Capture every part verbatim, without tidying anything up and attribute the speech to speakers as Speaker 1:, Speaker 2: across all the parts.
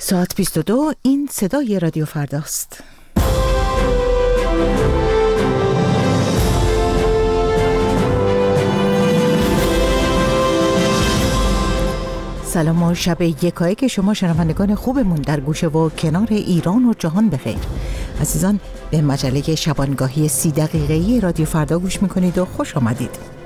Speaker 1: ساعت بیست و دو، این صدای رادیو فرداست. سلام و شب یکایی که شما شنوندگان خوبمون در گوشه و کنار ایران و جهان بخیر. عزیزان، به مجله شبانگاهی سی دقیقه‌ای رادیو فردا گوش میکنید و خوش آمدید.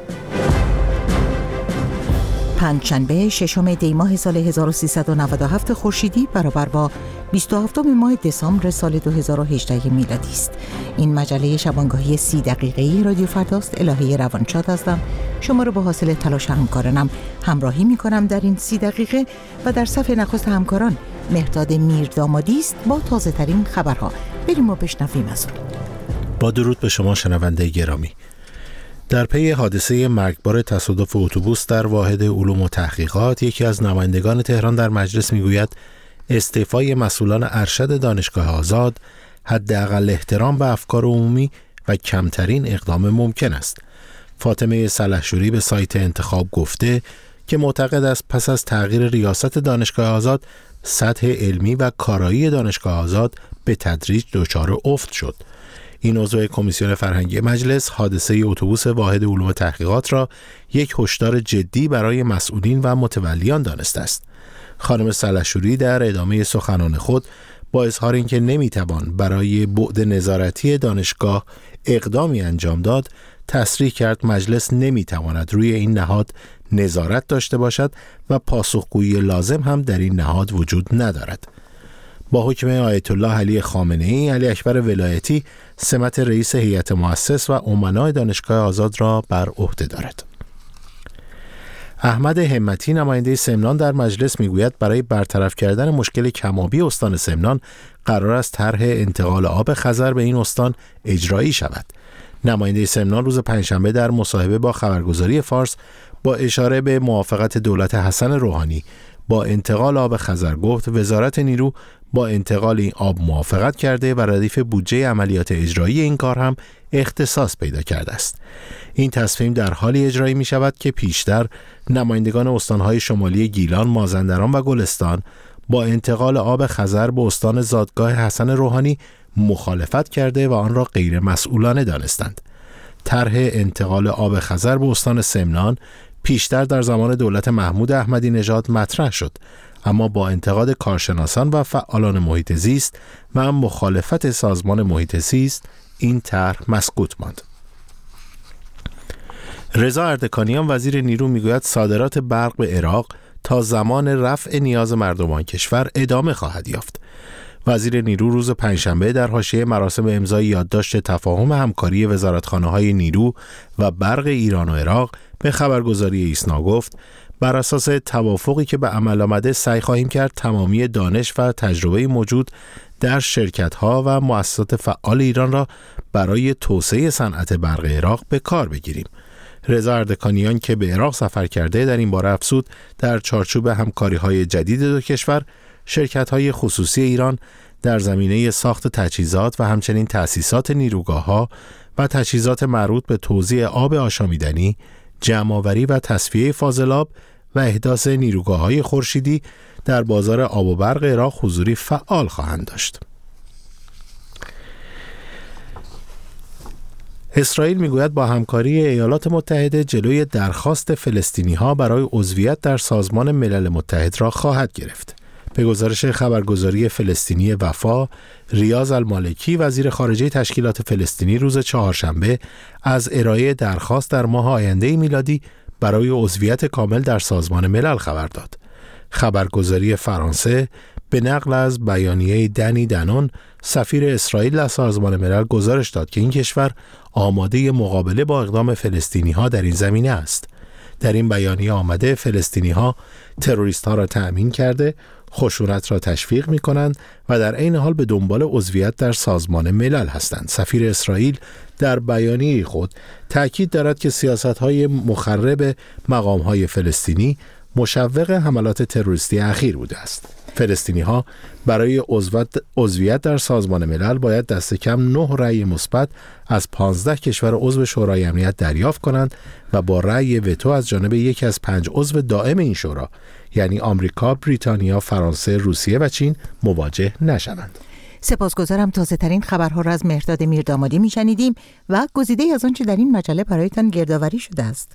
Speaker 1: پنجشنبه ششم دی ماه سال هزار و سیصد و نود و هفت خورشیدی برابر با بیست و هفتم ماه دسامبر سال دو هزار و هجده میلادی است. این مجله شبانگاهی سی دقیقه‌ای رادیو فرداست. الهه روانشاد هستم. شما رو با حاصل تلاش همکارانم همراهی میکنم در این سی دقیقه و در صفحه نخست همکاران مهرداد میردامادی است با تازه ترین خبرها. بریم و بشنویم از اون.
Speaker 2: با درود به شما شنونده گرامی. در پی حادثه مرگبار تصادف اتوبوس در واحد علوم و تحقیقات، یکی از نمایندگان تهران در مجلس میگوید استعفای مسئولان ارشد دانشگاه آزاد حداقل احترام به افکار عمومی و کمترین اقدام ممکن است. فاطمه سلحشوری به سایت انتخاب گفته که معتقد است پس از تغییر ریاست دانشگاه آزاد، سطح علمی و کارایی دانشگاه آزاد به تدریج دچار افت شد. این عضو کمیسیون فرهنگی مجلس حادثه اتوبوس واحد علوم تحقیقات را یک هشدار جدی برای مسئولین و متولیان دانسته است. خانم سلحشوری در ادامه سخنان خود با اظهار اینکه نمیتوان برای بعد نظارتی دانشگاه اقدامی انجام داد، تصریح کرد مجلس نمیتواند روی این نهاد نظارت داشته باشد و پاسخگویی لازم هم در این نهاد وجود ندارد. با حکم آیت الله علی خامنه‌ای، علی اکبر ولایتی سمت رئیس هیئت مؤسس و امنای دانشگاه آزاد را بر عهده دارد. احمد همتی نماینده سمنان در مجلس میگوید برای برطرف کردن مشکل کم‌آبی استان سمنان قرار است طرح انتقال آب خزر به این استان اجرایی شود. نماینده سمنان روز پنجشنبه در مصاحبه با خبرگزاری فارس با اشاره به موافقت دولت حسن روحانی با انتقال آب خزر گفت وزارت نیرو با انتقال این آب موافقت کرده و ردیف بودجه عملیات اجرایی این کار هم اختصاص پیدا کرده است. این تصمیم در حالی اجرایی می شود که پیشتر نمایندگان استانهای شمالی گیلان، مازندران و گلستان با انتقال آب خزر به استان زادگاه حسن روحانی مخالفت کرده و آن را غیر مسئولانه دانستند. طرح انتقال آب خزر به استان سمنان پیشتر در زمان دولت محمود احمدی نژاد مطرح شد، اما با انتقاد کارشناسان و فعالان محیط زیست و مخالفت سازمان محیط زیست این طرح مسکوت ماند. رضا اردکانیان وزیر نیرو میگوید صادرات برق به عراق تا زمان رفع نیاز مردمان کشور ادامه خواهد یافت. وزیر نیرو روز پنجشنبه در حاشیه مراسم امضای یادداشت تفاهم همکاری وزارتخانه‌های نیرو و برق ایران و عراق به خبرگزاری ایسنا گفت بر اساس توافقی که به عمل آمده سعی خواهیم کرد تمامی دانش و تجربه موجود در شرکت‌ها و مؤسسات فعال ایران را برای توسعه صنعت برق عراق به کار بگیریم. رضا اردکانیان که به عراق سفر کرده در این باره افزود در چارچوب همکاری‌های جدید دو کشور، شرکت‌های خصوصی ایران در زمینه ساخت تجهیزات و همچنین تأسیسات نیروگاه‌ها و تجهیزات مربوط به توزیع آب آشامیدنی، جمع‌آوری و تصفیه فاضلاب و احداث نیروگاه‌های خورشیدی در بازار آب و برق عراق حضوری فعال خواهند داشت. اسرائیل میگوید با همکاری ایالات متحده جلوی درخواست فلسطینی‌ها برای عضویت در سازمان ملل متحد را خواهد گرفت. به گزارش خبرگزاری فلسطینی وفا، ریاض المالکی وزیر خارجه تشکیلات فلسطینی روز چهارشنبه از ارائه درخواست در ماه آینده میلادی برای عضویت کامل در سازمان ملل خبر داد. خبرگزاری فرانسه به نقل از بیانیه دنی دنون سفیر اسرائیل در سازمان ملل گزارش داد که این کشور آماده مقابله با اقدام فلسطینی‌ها در این زمینه است. در این بیانیه آمده فلسطینی‌ها تروریست‌ها را تأمین کرده، خشونت را تشویق می‌کنند و در عین حال به دنبال عضویت در سازمان ملل هستند. سفیر اسرائیل در بیانیه خود تأکید دارد که سیاست‌های مخرب مقام‌های فلسطینی مشوق حملات تروریستی اخیر بوده است. فلسطینی‌ها برای عضویت در سازمان ملل باید دست کم نه رأی مثبت از پانزده کشور عضو شورای امنیت دریافت کنند و با رأی وتو از جانب یکی از پنج عضو دائم این شورا یعنی آمریکا، بریتانیا، فرانسه، روسیه و چین مواجه نشوند.
Speaker 1: سپاسگزارم. تازه ترین خبرها را از مهرداد میردامادی میشنیدیم و گزیده از آنچه در این مجله برایتان گردآوری شده است.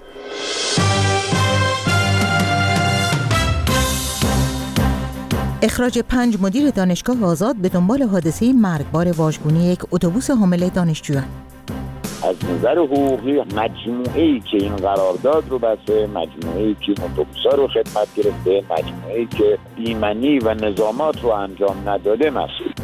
Speaker 1: اخراج پنج مدیر دانشگاه آزاد به دنبال حادثه مرگبار واژگونی یک اتوبوس حامل دانشجویان.
Speaker 3: از نظر حقوقی مجموعه‌ای که این قرارداد رو بسته، مجموعه‌ای که اتوبوس‌ها رو خدمت گرفته، مجموعه‌ای که ایمنی و نظامات رو انجام نداده مسئول.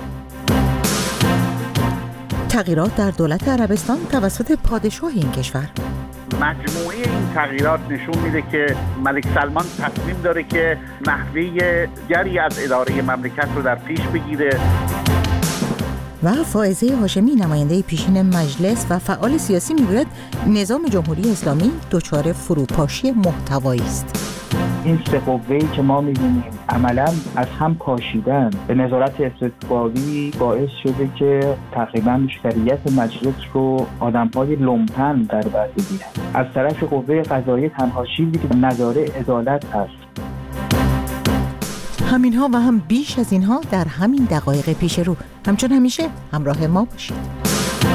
Speaker 1: تغییرات در دولت عربستان توسط پادشاه این کشور.
Speaker 4: مجموعه این تغییرات نشون میده که ملک سلمان تصمیم داره که نحوه دیگری از اداره مملکت رو در پیش بگیره.
Speaker 1: و فائزه هاشمی نماینده پیشین مجلس و فعال سیاسی میگوید نظام جمهوری اسلامی دچار فروپاشی محتوایی است.
Speaker 5: این سه قوه‌ای که ما می‌بینیم عملاً از هم پاشیدن به نظارت استثبابی باعث شده که تقریباً بیشتریت مجلس رو آدم‌های لومپن در بر بگیرن. از طرف قوه قضاییه تنها چیزی که نداره عدالت هست.
Speaker 1: همینها و هم بیش از اینها در همین دقایق پیش رو. همچون همیشه همراه ما باشید.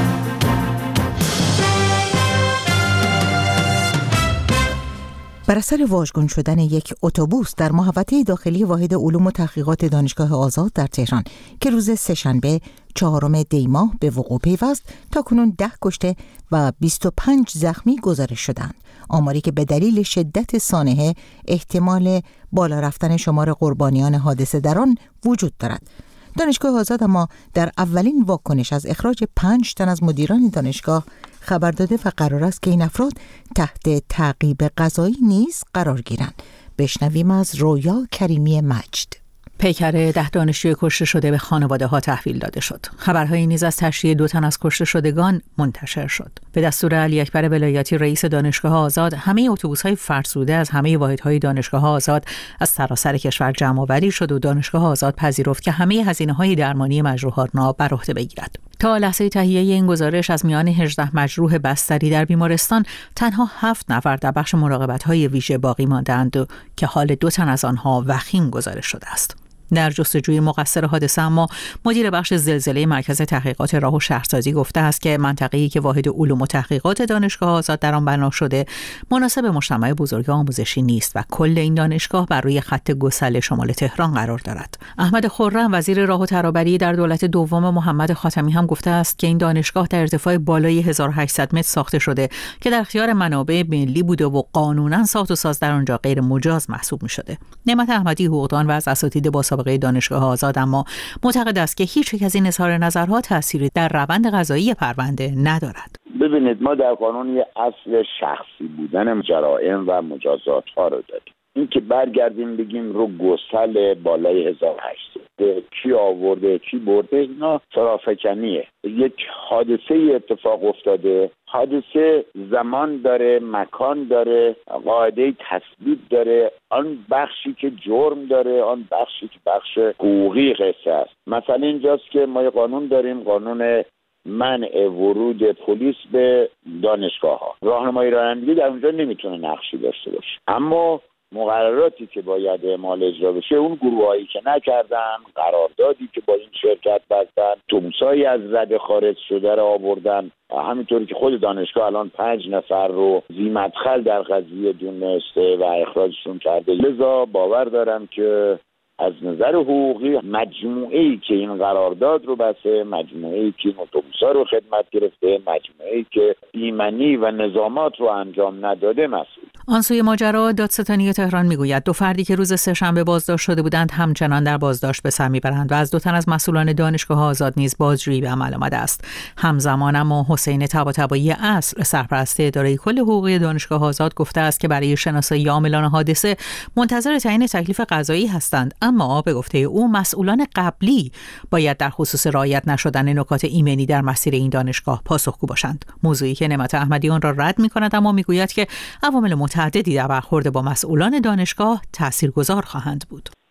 Speaker 1: بر اثر واژگون شدن یک اتوبوس در محوطه داخلی واحد علوم و تحقیقات دانشگاه آزاد در تهران که روز سه‌شنبه چهارم دی ماه به وقوع پیوست، تاکنون ده کشته و بیست و پنج زخمی گزارش شدند. آماری که به دلیل شدت سانحه احتمال بالا رفتن شمار قربانیان حادثه در آن وجود دارد. دانشگاه آزاد اما در اولین واکنش از اخراج پنج تن از مدیران دانشگاه خبر داده و قرار است که این افراد تحت تعقیب قضایی نیز قرار گیرند. بشنویم از رویا کریمی مجد.
Speaker 6: پیکر ده دانشجوی کشته شده به خانواده ها تحویل داده شد. خبرهایی نیز از تشییع دو تن از کشته شدگان منتشر شد. به دستور علی اکبر ولایتی رئیس دانشگاه آزاد، همه اتوبوس‌های فرسوده از همه واحدهای دانشگاه آزاد از سراسر کشور جمع آوری شد و دانشگاه آزاد پذیرفت که همه هزینه‌های درمانی مجروحان را بر عهده بگیرد. تا لحظه تهیه این گزارش از میان هجده مجروح بستری در بیمارستان تنها هفت نفر در بخش مراقبت‌های ویژه باقی ماندند که حال دو تن از آنها وخیم گزارش شده است. در جستجوی مقصر حادثه اما مدیر بخش زلزله مرکز تحقیقات راه و شهرسازی گفته است که منطقه‌ای که واحد علوم و تحقیقات دانشگاه آزاد در آن بنا شده مناسب مجتمع بزرگ آموزشی نیست و کل این دانشگاه بر روی خط گسل شمال تهران قرار دارد. احمد خرم وزیر راه و ترابری در دولت دوم محمد خاتمی هم گفته است که این دانشگاه در ارتفاع بالای هزار و هشتصد متر ساخته شده که در اختیار منابع ملی بوده و قانونا ساخت و ساز در آنجا غیر مجاز محسوب می‌شده. نعمت احمدی حقوقدان و از اساتید با سابقه دانشگاه آزاد اما معتقد است که هیچ یک از این اظهار نظرها تأثیری در روند قضایی پرونده ندارد.
Speaker 3: ببینید، ما در قانون یه اصل شخصی بودن جرائم و مجازات ها رو داریم. این که برگردیم بگیم رو گسل بالای هزار و هشتصد کی آورده کی برده، اینا فرافکنیه. یک حادثه اتفاق افتاده، حادثه زمان داره، مکان داره، قاعده تثبیت داره. آن بخشی که جرم داره، آن بخشی که بخش حقوقی قصه است. مثلا اینجاست که ما یه قانون داریم، قانون منع ورود پلیس به دانشگاه ها. راهنمایی رانندگی در اونجا نمیتونه نقشی داشته باشه، اما مقرراتی که باید اعمال اجرا بشه، اون گروهایی که نکردن، قراردادی که با این شرکت بستن، اتوبوسایی از رده خارج شده رو آوردن، همینطوری که خود دانشگاه الان پنج نفر رو ذی مدخل در قضیه دونسته و اخراجشون کرده. لذا باور دارم که از نظر حقوقی مجموعه‌ای که این قرارداد رو بسته، مجموعه‌ای که این اتوبوس‌ها رو خدمت گرفته، مجموعه‌ای که ایمنی و نظامات رو انجام نداده مسئول.
Speaker 6: آن سوی ماجرا دادستانی تهران میگوید دو فردی که روز سه‌شنبه بازداشت شده بودند همچنان در بازداشت به سر میبرند و از دو تن از مسئولان دانشگاه آزاد نیز بازجویی به عمل آمده است. همزمان اما حسین طباطبایی اصل سرپرست اداره کل حقوقی دانشگاه آزاد گفته است که برای شناسایی عاملان حادثه منتظر تعیین تکلیف قضایی هستند، اما به گفته او مسئولان قبلی باید در خصوص رعایت نشدن نکات ایمنی در مسیر این دانشگاه پاسخگو باشند. موضوعی که نعمت احمدی آن را رد می‌کند، اما میگوید که عوامل متعددی در برخورد با مسئولان دانشگاه تاثیرگذار خواهند بود.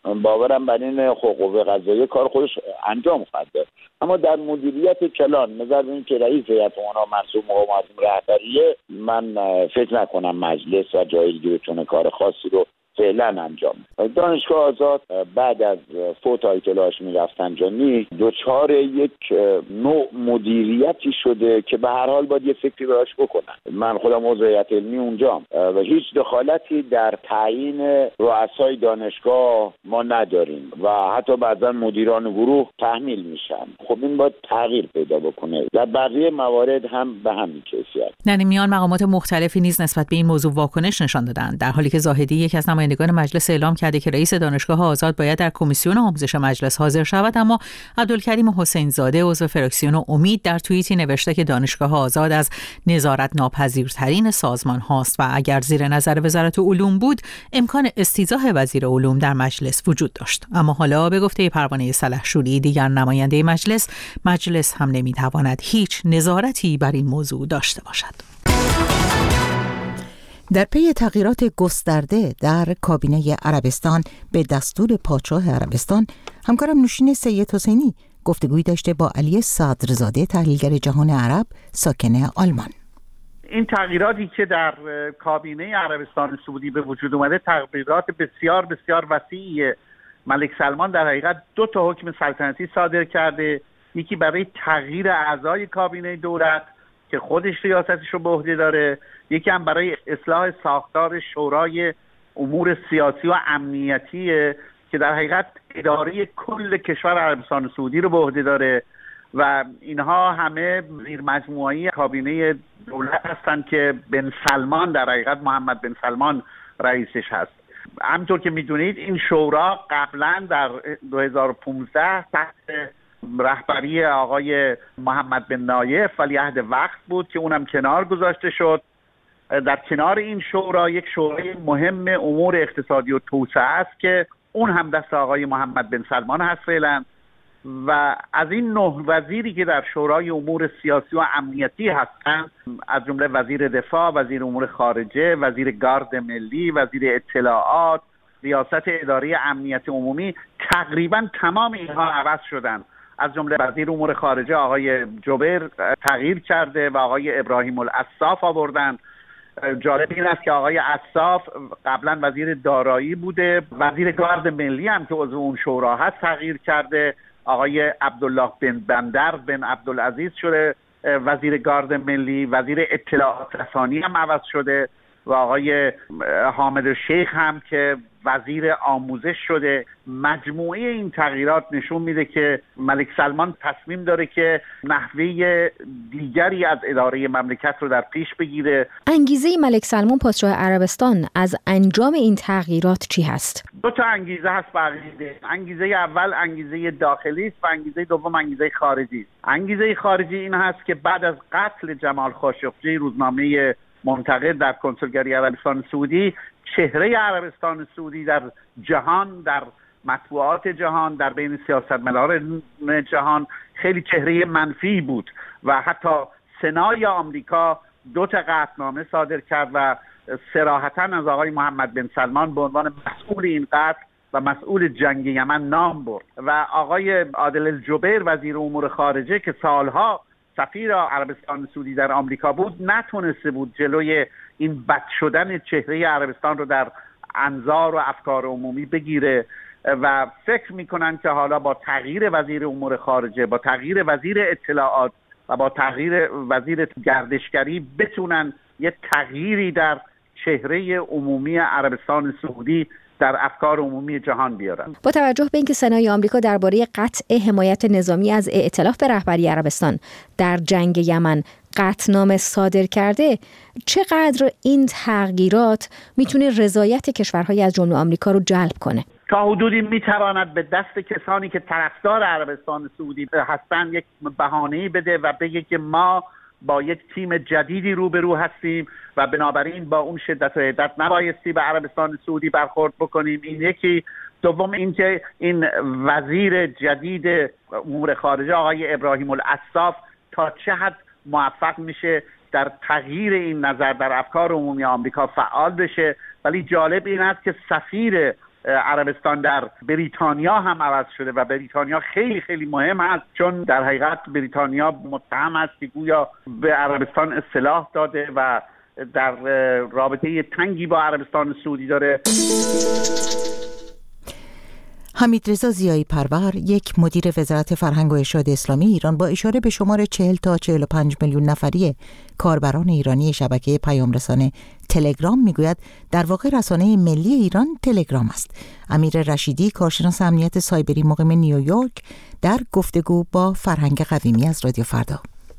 Speaker 3: باورم بر این قوه قضاییه کار خودش انجام خواهد داد. اما در مدیریت کلان نظر به اینکه رئیس هیئت امنا منصور مقام رهبریه، من فکر نکنم مجلس و جای دیگه بتونه کار خاصی رو فعلا انجام. دانشگاه آزاد بعد از فوت آیت هاشمی رفسنجانی دوچار یک نوع مدیریتی شده که به هر حال باید یه فکری براش بکنن. من خودم عضو هیئت علمی اونجام و هیچ دخالتی در تعیین رؤسای دانشگاه ما نداریم و حتی بعضا مدیران گروه تحمیل میشن. خب این باید تغییر پیدا بکنه. در بقیه موارد هم به همین کیفیت.
Speaker 6: در این میان مقامات مختلفی نیز نسبت به این موضوع واکنش نشان دادند، در حالی که زاهدی یک از نمایندگان مجلس اعلام کرده که رئیس دانشگاه آزاد باید در کمیسیون آموزش مجلس حاضر شود، اما عبدالکریم حسین زاده عضو فراکسیون امید در توییتی نوشته که دانشگاه آزاد از نظارت ناپذیرترین سازمان هاست و اگر زیر نظر وزارت علوم بود امکان استیضاح وزیر علوم در مجلس وجود داشت. اما حالا به گفته پروانه سلحشوری، دیگر نماینده مجلس، مجلس هم نمیتواند هیچ نظارتی بر این موضوع داشته باشد.
Speaker 1: در پی تغییرات گسترده در کابینه عربستان به دستور پادشاه عربستان، همکارم نوشین سید حسینی گفتگویی داشته با علی صدرزاده، تحلیلگر جهان عرب ساکن آلمان.
Speaker 4: این تغییراتی که در کابینه عربستان سعودی به وجود اومده تغییرات بسیار بسیار وسیعیه. ملک سلمان در حقیقت دو تا حکم سلطنتی صادر کرده، یکی برای تغییر اعضای کابینه دولت که خودش ریاستش رو به عهده داره، یکی هم برای اصلاح ساختار شورای امور سیاسی و امنیتی که در حقیقت اداره کل کشور عربستان سعودی رو به عهده داره و اینها همه زیر مجموعه کابینه دولت هستند که بن سلمان، در حقیقت محمد بن سلمان رئیسش هست. همونطور که میدونید این شورا قبلا در دو هزار و پانزده تحت رهبری آقای محمد بن نایف ولیعهد وقت بود که اونم کنار گذاشته شد. در کنار این شورا یک شورای مهم امور اقتصادی و توسعه است که اون هم دست آقای محمد بن سلمان هست فعلا و از این نه وزیری که در شورای امور سیاسی و امنیتی هستند، از جمله وزیر دفاع، وزیر امور خارجه، وزیر گارد ملی، وزیر اطلاعات، ریاست اداره امنیت عمومی، تقریبا تمام اینها عوض شدند. از جمله وزیر امور خارجه آقای جبیر تغییر کرده و آقای ابراهیم العصاف آوردن. جالب این است که آقای عصاف قبلا وزیر دارایی بوده. وزیر گارد ملی هم که عضو اون شورا هست تغییر کرده، آقای عبدالله بن بندر بن عبدالعزیز شده وزیر گارد ملی. وزیر اطلاعات رسانی هم عوض شده و آقای حامد شیخ هم که وزیر آموزش شده. مجموعه این تغییرات نشون میده که ملک سلمان تصمیم داره که نحوه دیگری از اداره مملکت رو در پیش بگیره.
Speaker 7: انگیزه ملک سلمان پادشاه عربستان از انجام این تغییرات چی هست؟
Speaker 4: دو تا انگیزه هست بقیده. انگیزه اول انگیزه داخلی است و انگیزه دوم انگیزه خارجی است. انگیزه خارجی این هست که بعد از قتل جمال خاشقجی، روزنامه منتقد در کنسولگری عربستان سعودی، چهره عربستان سعودی در جهان، در مطبوعات جهان، در بین سیاستمداران جهان خیلی چهره منفی بود و حتی سنای آمریکا دو تا قطعنامه صادر کرد و صراحتاً از آقای محمد بن سلمان به عنوان مسئول این قتل و مسئول جنگ یمن نام برد و آقای عادل الجبیر وزیر امور خارجه که سالها سفیر عربستان سعودی در آمریکا بود، نتونسته بود جلوی این بد شدن چهره عربستان رو در انظار و افکار عمومی بگیره و فکر میکنن که حالا با تغییر وزیر امور خارجه، با تغییر وزیر اطلاعات و با تغییر وزیر گردشگری بتونن یه تغییری در چهره عمومی عربستان سعودی در افکار عمومی جهان بیارن.
Speaker 7: با توجه به اینکه سنای آمریکا درباره قطع حمایت نظامی از ائتلاف به رهبری عربستان در جنگ یمن قطعنامه صادر کرده، چقدر این تغییرات میتونه رضایت کشورهای از جمله آمریکا رو جلب کنه؟
Speaker 4: تا حدودی میتواند به دست کسانی که طرفدار عربستان سعودی هستند یک بهانه‌ای بده و بگه که ما با یک تیم جدیدی روبرو هستیم و بنابراین با اون شدت و حدت نبایستی به عربستان سعودی برخورد بکنیم. این یکی. دوم اینکه این وزیر جدید امور خارجه آقای ابراهیم العصاف تا چه حد موفق میشه در تغییر این نظر در افکار عمومی آمریکا فعال بشه. ولی جالب این است که سفیر عربستان در بریتانیا هم عوض شده و بریتانیا خیلی خیلی مهم است، چون در حقیقت بریتانیا متهم است که گویا به عربستان اصلاح داده و در رابطه تنگی با عربستان سعودی داره.
Speaker 1: حمیدرضا زیایی پرور، یک مدیر وزارت فرهنگ و ارشاد اسلامی ایران، با اشاره به شمار چهل تا چهل و پنج میلیون نفری کاربران ایرانی شبکه پیام رسانه تلگرام میگوید در واقع رسانه ملی ایران تلگرام است. امیر رشیدی، کارشناس امنیت سایبری مقیم نیویورک، در گفتگو با فرهنگ قویمی از رادیو فردا: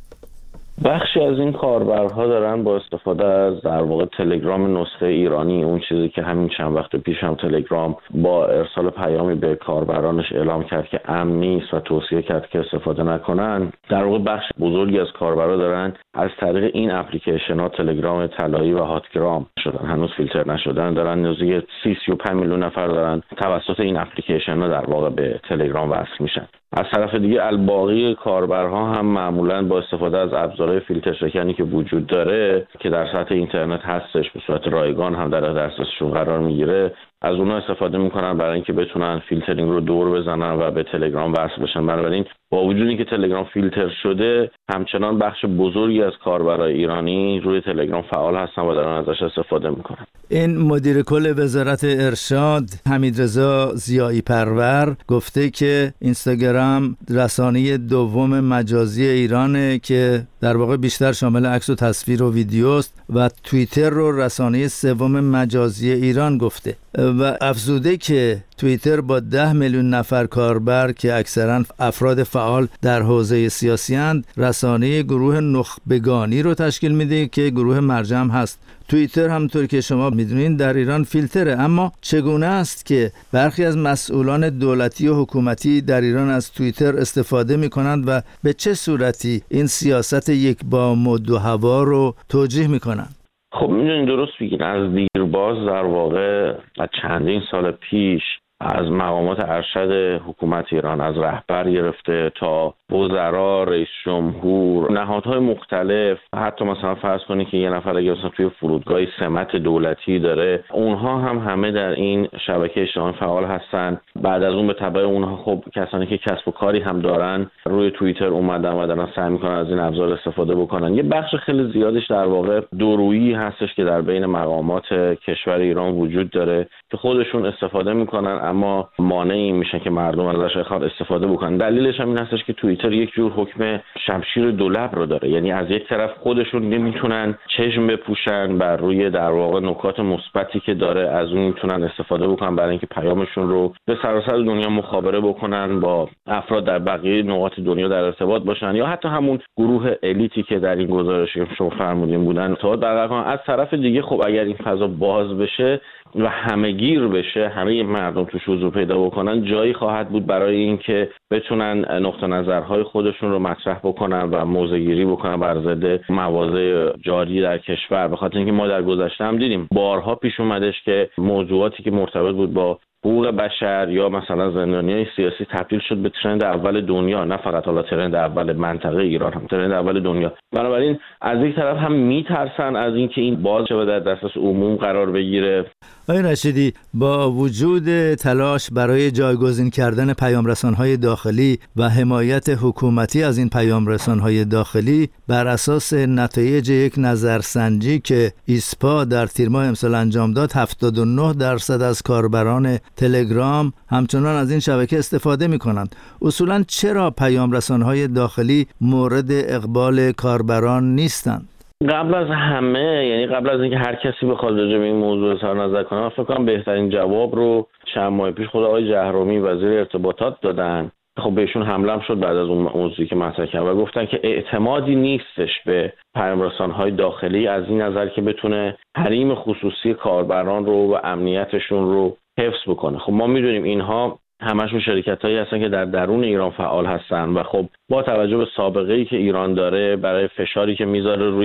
Speaker 8: بخشی از این کاربرها دارن با استفاده از در واقع تلگرام نسخه ایرانی، اون چیزی که همین چند وقت پیش هم تلگرام با ارسال پیامی به کاربرانش اعلام کرد که امن نیست و توصیه کرد که استفاده نکنن، در واقع بخش بزرگی از کاربرا دارن از طریق این اپلیکیشن ها، تلگرام طلایی و هاتگرام شدن، هنوز فیلتر نشدن، دارن نزدیک سی سی و پنج میلیون نفر دارن توسط این اپلیکیشن ها در واقع به تلگرام وصل میشن. از طرف دیگه الباقی کاربرها هم معمولاً با استفاده از ابزارهای فیلتر شکنی که وجود داره که در سطح اینترنت هستش، به صورت رایگان هم در دسترسشون قرار میگیره، از اونها استفاده میکنن برای اینکه بتونن فیلترینگ رو دور بزنن و به تلگرام وصل بشن. بنابراین با وجود اینکه تلگرام فیلتر شده، همچنان بخش بزرگی از کاربرای ایرانی روی تلگرام فعال هستن و دارن ازش استفاده میکنن.
Speaker 9: این مدیر کل وزارت ارشاد حمیدرضا زیایی پرور گفته که اینستاگرام رسانه دوم مجازی ایرانه که در واقع بیشتر شامل عکس و تصویر و ویدیوست و توییتر رو رسانه سوم مجازی ایران گفته و افزوده که توییتر با ده میلیون نفر کاربر که اکثرا افراد فعال در حوزه سیاسی اند، رسانه گروه نخبگانی رو تشکیل میده که گروه مرجع هست. توییتر همونطور که شما میدونین در ایران فیلتره، اما چگونه است که برخی از مسئولان دولتی و حکومتی در ایران از توییتر استفاده میکنند و به چه صورتی این سیاست یک بام و دو هوا رو توجیه میکنند؟
Speaker 8: خب میدونین درست بگین، از دیرباز در واقع از چندین سال پیش از مقامات ارشد حکومت ایران، از رهبر گرفته تا وزرا، رئیس جمهور، نهادهای مختلف، حتی مثلا فرض کنید که یه نفر اگه مثلا توی فرودگاهی سمت دولتی داره، اونها هم همه در این شبکه اجتماعی فعال هستن. بعد از اون به تبع اونها خب کسانی که کسب و کاری هم دارن روی توییتر اومدن و دارن سعی میکنن از این ابزار استفاده بکنن. یه بخش خیلی زیادش در واقع دورویی هستش که در بین مقامات کشور ایران وجود داره که خودشون استفاده میکنن اما مانعی میشن که مردم ازش بخوان استفاده بکنن. دلیلش هم این هستش که توییتر یک جور حکم شمشیر دولب رو داره، یعنی از یک طرف خودشون نمیتونن چشم بپوشن بر روی در واقع نکات مثبتی که داره، از اون میتونن استفاده بکنن برای اینکه پیامشون رو به سراسر دنیا مخابره بکنن، با افراد در بقیه نقاط دنیا در ارتباط باشن، یا حتی همون گروه الیتی که در این گزارش که شما فرمودین بودن ارتباط برقرار کنن. از طرف دیگه خب اگر این فضا باز بشه و همه‌گیر بشه، همه مردم توش حضور پیدا بکنن، جایی خواهد بود برای اینکه بتونن نقطه نظرهای خودشون رو مطرح بکنن و موضع‌گیری بکنن بر ضد مواضع جاری در کشور. به خاطر اینکه ما در گذشته هم دیدیم بارها پیش اومدش که موضوعاتی که مرتبط بود با حقوق بشر یا مثلا زندانیای سیاسی تبدیل شد به ترند اول دنیا، نه فقط حالا ترند اول منطقه ایران، هم ترند اول دنیا. بنابراین از یک طرف هم میترسن از اینکه این باز شه و در دسترس عموم قرار بگیره.
Speaker 9: آقای رشیدی، با وجود تلاش برای جایگزین کردن پیامرسان‌های داخلی و حمایت حکومتی از این پیامرسان‌های داخلی، بر اساس نتایج یک نظرسنجی که ایسپا در تیر ماه امسال انجام داد، هفتاد و نه درصد از کاربران تلگرام همچنان از این شبکه استفاده می‌کنند. اصولاً چرا پیامرسان‌های داخلی مورد اقبال کاربران نیستند؟
Speaker 8: قبل از همه، یعنی قبل از اینکه هر کسی بخواد راجع به این موضوع اظهار نظر کنه، فکر کنم بهترین جواب رو چند ماه پیش خود آقای جهرومی وزیر ارتباطات دادن. خب بهشون حمله شد بعد از اون موضوعی که مطرح کردن و گفتن که اعتمادی نیستش به پیامرسان‌های داخلی از این نظر که بتونه حریم خصوصی کاربران رو و امنیتشون رو حفظ بکنه. خب ما میدونیم اینها همشون شرکتایی هستن که در درون ایران فعال هستن و خب با توجه به سابقه‌ای که ایران داره، برای فشاری که میذاره روی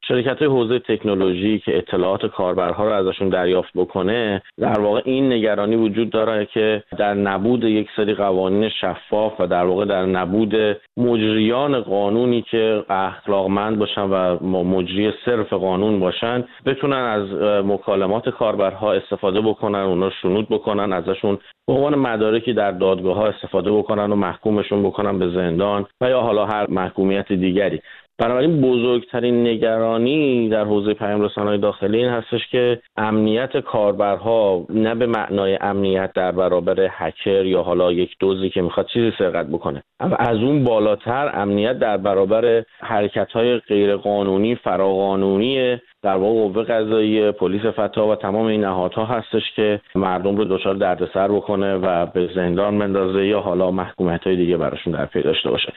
Speaker 8: شرکت‌های حوزه تکنولوژی که اطلاعات کاربرها رو ازشون دریافت بکنه، در واقع این نگرانی وجود داره که در نبود یک سری قوانین شفاف و در واقع در نبود مجریان قانونی که اخلاقمند باشن و مجری صرف قانون باشن، بتونن از مکالمات کاربرها استفاده بکنن، اونا شنود بکنن، ازشون به عنوان مدارکی در دادگاه‌ها استفاده بکنن و محکومشون بکنن به زندان و یا حالا هر محکومیت دیگری. بنابراین بزرگترین نگرانی در حوزه پیام رسانه‌های داخلی این هستش که امنیت کاربرها نه به معنای امنیت در برابر هکر یا حالا یک دزدی که میخواد چیزی سرقت بکنه، اما از اون بالاتر امنیت در برابر حرکت‌های غیرقانونی، فراقانونی در واقع قوه قضاییه، پلیس فتا و تمام این نهادها هستش که مردم رو دچار دردسر بکنه و به زندان بندازه یا حالا محکومیت‌های دیگه براشون در پی داشته باشه.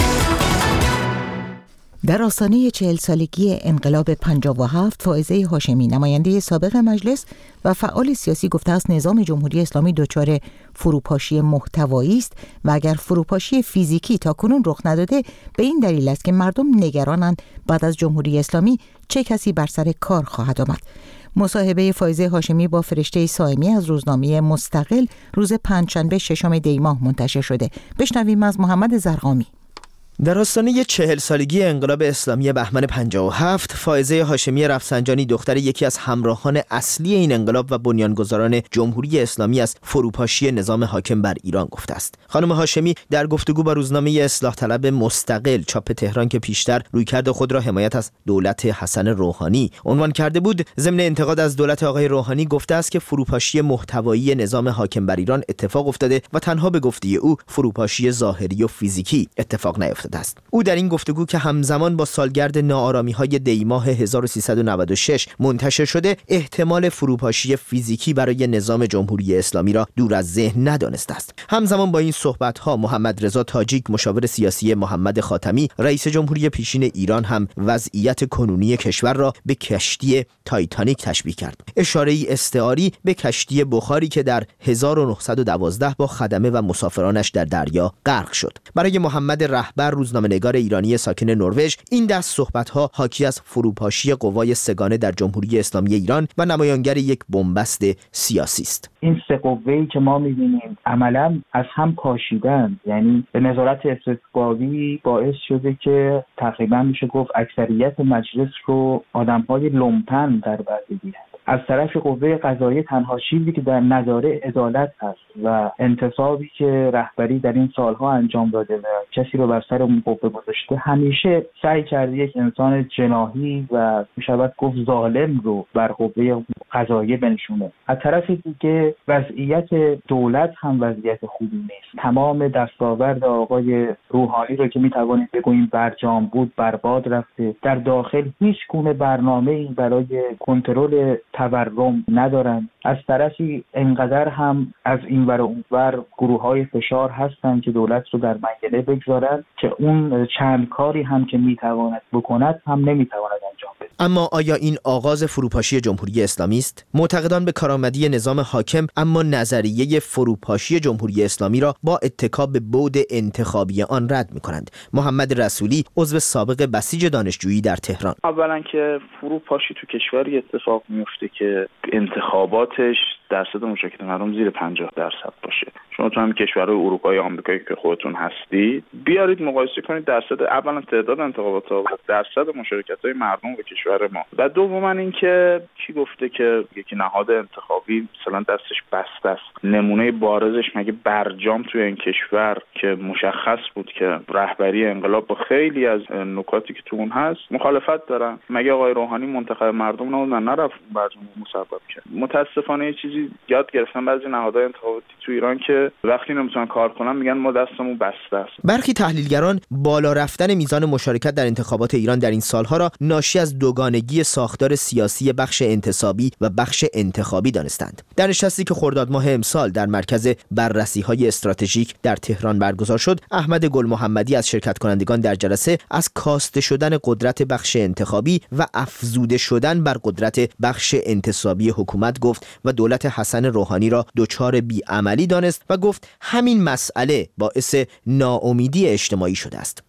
Speaker 1: در آستانه چهل سالگی انقلاب پنجاه و هفت، فائزه هاشمی نماینده سابق مجلس و فعال سیاسی گفته است نظام جمهوری اسلامی دچار فروپاشی محتوایی است و اگر فروپاشی فیزیکی تاکنون رخ نداده به این دلیل است که مردم نگرانند بعد از جمهوری اسلامی چه کسی بر سر کار خواهد آمد. مصاحبه فائزه هاشمی با فرشته صائمی از روزنامه مستقل روز پنجشنبه ششم دی ماه منتشر شده. بشنویم از محمد زرقامی.
Speaker 10: در آستانه چهل سالگی انقلاب اسلامی بهمن پنجاه و هفت، فائزه هاشمی رفسنجانی دختر یکی از همراهان اصلی این انقلاب و بنیانگذاران جمهوری اسلامی از فروپاشی نظام حاکم بر ایران گفته است. خانم هاشمی در گفتگو با روزنامه اصلاح طلب مستقل چاپ تهران که پیشتر رویکرد خود را حمایت از دولت حسن روحانی عنوان کرده بود، ضمن انتقاد از دولت آقای روحانی گفته است که فروپاشی محتوایی نظام حاکم بر ایران اتفاق افتاده و تنها به گفته او فروپاشی ظاهری و فیزیکی اتفاق نیفتاده است. او در این گفتگو که همزمان با سالگرد ناآرامی‌های دی ماه هزار و سیصد و نود و شش منتشر شده، احتمال فروپاشی فیزیکی برای نظام جمهوری اسلامی را دور از ذهن ندانسته است. همزمان با این صحبت‌ها محمد رضا تاجیک، مشاور سیاسی محمد خاتمی، رئیس جمهوری پیشین ایران، هم وضعیت کنونی کشور را به کشتی تایتانیک تشبیه کرد. اشاره‌ای استعاری به کشتی بخاری که در هزار و نهصد و دوازده با خدمه و مسافرانش در دریا غرق شد. برای محمد رهبر، روزنامه‌نگار ایرانی ساکن نروژ، این دست صحبت‌ها حاکی از فروپاشی قوای سگانه در جمهوری اسلامی ایران و نمایانگر یک بنبست سیاسی است.
Speaker 5: این سه قوه‌ای که ما می‌بینیم عملاً از هم پاشیدن، یعنی به نظارت استثبابی باعث شده که تقریباً میشه گفت اکثریت مجلس رو آدم‌های لومپن در بر بگیرن. از طرف قوه قضاییه تنها چیزی که در نظاره عدالت هست و انتصابی که رهبری در این سالها انجام داده و کسی رو بر سر اون قوه گذاشته، همیشه سعی کرده یک انسان جناحی و میشود گفت ظالم رو بر قوه قضاییه بنشونه. از طرف دیگه وضعیت دولت هم وضعیت خوبی نیست. تمام دستاورد آقای روحانی رو که میتوانید بگوییم برجام بود برباد رفته. در داخل هیچ گونه برنامه‌ای برای کنترل تورم ندارن. از طرفی انقدر هم از این ور و اون ور گروه‌های فشار هستن که دولت رو در منگله بگذارن که اون چند کاری هم که میتواند بکند هم نمیتواند انجام بده.
Speaker 10: اما آیا این آغاز فروپاشی جمهوری اسلامی است؟ معتقدان به کارآمدی نظام حاکم اما نظریه فروپاشی جمهوری اسلامی را با اتکا به بعد انتخابی آن رد می‌کنند. محمد رسولی، عضو سابق بسیج دانشجویی در تهران:
Speaker 11: اولا که فروپاشی تو کشوری اتفاق میفته که انتخاباتش درصد مشارکت مردم زیر پنجاه درصد باشه. شما تو همین کشورهای اروپایی، آمریکایی که خودتون هستید بیارید مقایسه کنید درصد، اولا تعداد انتخابات و درصد مشارکت‌های مردم به کشور ما. و دوما اینکه کی گفته که یکی نهاد انتخابی مثلا دستش بسته است؟ نمونه بارزش مگه برجام توی این کشور که مشخص بود که رهبری انقلاب با خیلی از نکاتی که تو اون هست مخالفت دارن، مگه آقای روحانی منتخب مردم نبود؟ من نرفت برجام مسبب کرد. متاسفانه یه چیزی یاد گرفتن بعضی نهادهای انتخاباتی تو ایران که وقتی نمیتونن کار کنن میگن ما دستمون بسته است.
Speaker 10: برخی تحلیلگران بالا رفتن میزان مشارکت در انتخابات ایران در این سالها را ناشی از دوگانگی ساختار سیاسی بخش انتصابی و بخش انتخابی دانستند. در نشستی که خرداد ماه امسال در مرکز بررسی‌های استراتژیک در تهران برگزار شد، احمد گل محمدی از شرکت کنندگان در جلسه از کاسته شدن قدرت بخش انتخابی و افزوده شدن بر قدرت بخش انتصابی حکومت گفت و دولت حسن روحانی را دچار بی‌عملی دانست و گفت همین مسئله باعث ناامیدی اجتماعی شده است.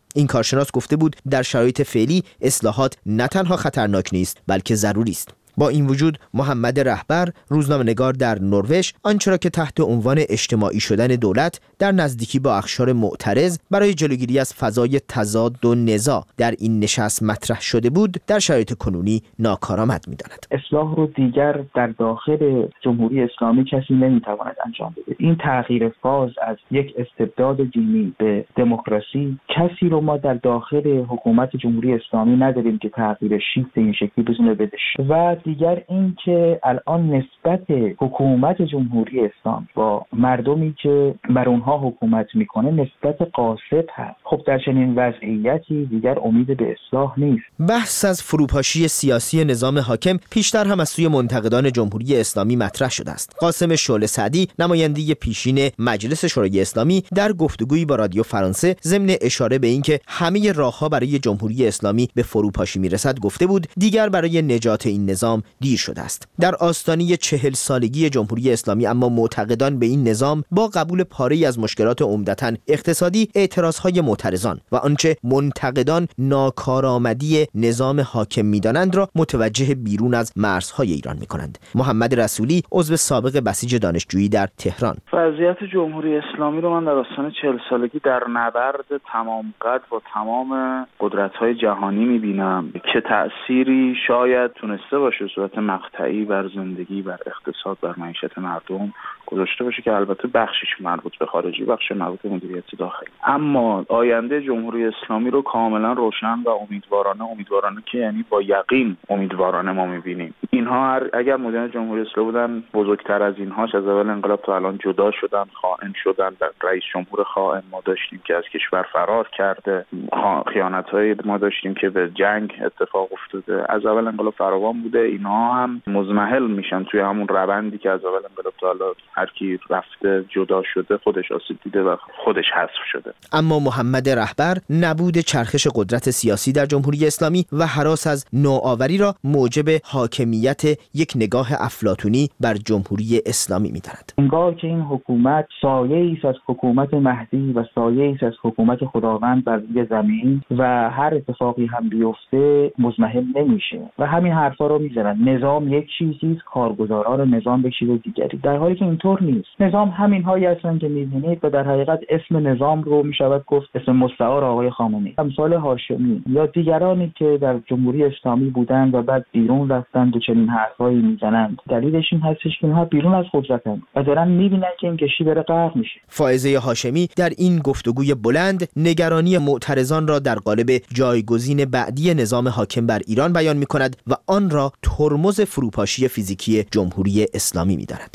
Speaker 10: این کارشناس گفته بود در شرایط فعلی اصلاحات نه تنها خطرناک نیست بلکه ضروری است. با این وجود محمد رهبر، روزنامه‌نگار در نروژ، آنچه را که تحت عنوان اجتماعی شدن دولت در نزدیکی با اقشار معترض برای جلوگیری از فضای تضاد و نزاع در این نشست مطرح شده بود، در شرایط کنونی ناکارآمد می‌داند.
Speaker 5: اصلاح رو دیگر در داخل جمهوری اسلامی کسی نمی‌تواند انجام بده. این تغییر فاز از یک استبداد دینی به دموکراسی، کسی رو ما در داخل حکومت جمهوری اسلامی نداریم که تغییر شیفت این شکلی بتونه بده. و دیگر این که الان نسبت حکومت جمهوری اسلامی با مردمی که بر اونها حکومت میکنه نسبت قاصد هست. خب در چنین وضعیتی دیگر امید به اصلاح نیست.
Speaker 10: بحث از فروپاشی سیاسی نظام حاکم پیشتر هم از سوی منتقدان جمهوری اسلامی مطرح شده است. قاسم شعله سعدی، نماینده پیشین مجلس شورای اسلامی، در گفتگویی با رادیو فرانسه ضمن اشاره به اینکه همه راهها برای جمهوری اسلامی به فروپاشی میرسد گفته بود دیگر برای نجات این نظام دیر شده است. در آستانه چهل سالگی جمهوری اسلامی اما معتقدان به این نظام با قبول پاره‌ای از مشکلات عمدتاً اقتصادی، اعتراضهای معترضان و آنچه منتقدان ناکارآمدی نظام حاکم می‌دانند را متوجه بیرون از مرزهای ایران می‌کنند. محمد رسولی، عضو سابق بسیج دانشجویی در تهران:
Speaker 11: وضعیت جمهوری اسلامی رو من در آستانه چهل سالگی در نبرد تمام قد با تمام قدرت‌های جهانی می‌بینم که تأثیری شاید تونسته باشه صورت مقطعی بر زندگی، بر اقتصاد، بر معیشت مردم گذاشته باشه که البته بخشش مربوط به خارجی، بخش مربوط به مدیریت داخلی. اما آینده جمهوری اسلامی رو کاملا روشن و امیدوارانه امیدوارانه که یعنی با یقین امیدوارانه ما می‌بینیم. اینها اگر مدیران جمهوری اسلامی بودن بزرگتر از اینهاش از اول انقلاب تا الان جدا شدن، خائن شدن. رئیس جمهور خائن ما داشتیم که از کشور فرار کرده، خیانت‌های ما داشتیم که به جنگ اتفاق افتاده. از اول انقلاب فراوان بوده. اینها هم مزمحل میشن توی همون روندی که از اول انقلاب تا الان هر کی رفته جدا شده خودش آسیب دیده و خودش حذف شده.
Speaker 10: اما محمد رهبر نبود چرخش قدرت سیاسی در جمهوری اسلامی و هراس از نوآوری را موجب حاکمیت یک نگاه افلاطونی بر جمهوری اسلامی می‌داند.
Speaker 5: انگار که این حکومت سایه‌ای است از حکومت مهدی و سایه‌ای است از حکومت خداوند بر روی زمین و هر اتفاقی هم بیفته مزمحل نمیشه و همین حرفا رو میزنن. نظام یک چیزی است، کارگزاران نظام یک چیز دیگری، در حالی که اینطور نیست. نظام همین هایی هستن که می‌بینید و در حقیقت اسم نظام رو میشود گفت اسم مستعار آقای خامنه‌ای. امثال هاشمی یا دیگرانی که در جمهوری اسلامی بودند و بعد بیرون رفتند و چنین حرفایی میزنند، دلیلش این هستش که اینها بیرون از قدرتن و دارن می‌بینن که این کشتی داره غرق میشه.
Speaker 10: فائزه هاشمی در این گفتگوی بلند نگرانی معترضان را در قالب جایگزین بعدی نظام حاکم بر ایران بیان می‌کند و آن را ترمز فروپاشی فیزیکی جمهوری اسلامی می‌داند.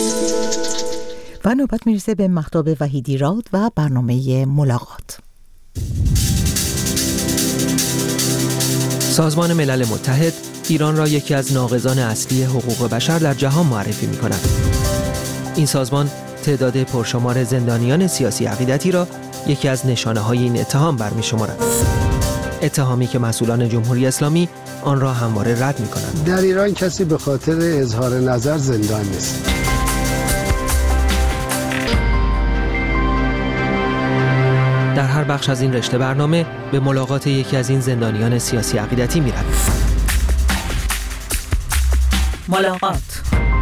Speaker 1: و نوبت میرسه به مهتاب وحیدی راد و برنامه ملاقات.
Speaker 12: سازمان ملل متحد ایران را یکی از ناقضان اصلی حقوق بشر در جهان معرفی می‌کند. این سازمان تعداد پرشمار زندانیان سیاسی عقیدتی را یکی از نشانه‌های این اتهام برمی‌شمارد. اتهامی که مسئولان جمهوری اسلامی آن را همواره رد می‌کنند.
Speaker 13: در ایران کسی به خاطر اظهار نظر زندان نیست.
Speaker 12: در هر بخش از این رشته برنامه به ملاقات یکی از این زندانیان سیاسی عقیدتی می‌رویم.
Speaker 6: ملاقات.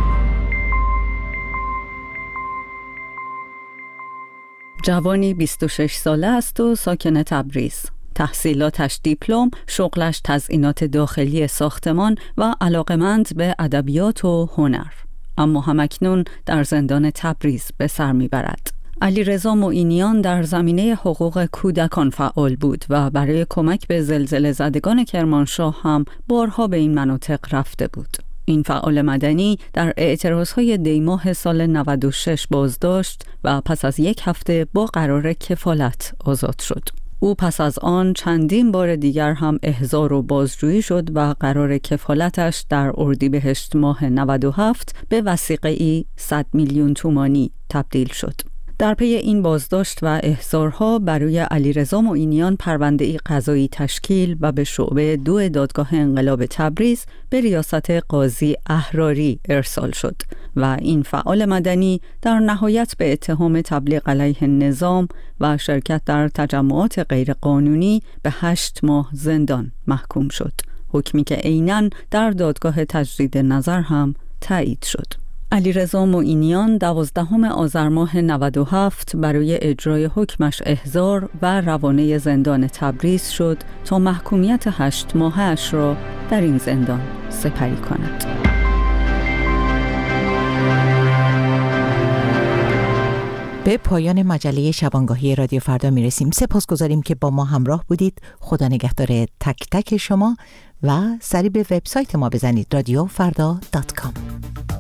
Speaker 6: جوانی بیست و شش ساله است و ساکن تبریز. تحصیلاتش دیپلم، شغلش تزیینات داخلی ساختمان و علاقمند به ادبیات و هنر. اما همکنون در زندان تبریز به سر میبرد. علیرضا معینیان در زمینه حقوق کودکان فعال بود و برای کمک به زلزله زدگان کرمانشاه هم بارها به این مناطق رفته بود. این فعال مدنی در اعتراضهای دیماه سال نود و شش بازداشت و پس از یک هفته با قرار کفالت آزاد شد. او پس از آن چندین بار دیگر هم احضار و بازجویی شد و قرار کفالتش در اردیبهشت ماه نود و هفت به وثیقه‌ای صد میلیون تومانی تبدیل شد.
Speaker 14: در پی این بازداشت و احضارها برای علیرضا معینیان پرونده‌ای قضایی تشکیل و به شعبه دو دادگاه انقلاب تبریز به ریاست قاضی احراری ارسال شد و این فعال مدنی در نهایت به اتهام تبلیغ علیه نظام و شرکت در تجمعات غیرقانونی به هشت ماه زندان محکوم شد، حکمی که عیناً در دادگاه تجدید نظر هم تایید شد. علیرضا معینیان دوازدهم آذر ماه نود و هفت برای اجرای حکمش احضار و روانه زندان تبریز شد تا محکومیت هشت ماهش را در این زندان سپری کند.
Speaker 1: به پایان مجله شبانگاهی رادیو فردا میرسیم. سپاسگزاریم که با ما همراه بودید. خدا نگهدار تک تک شما و سریع به وبسایت ما بزنید رادیو فردا دات کام.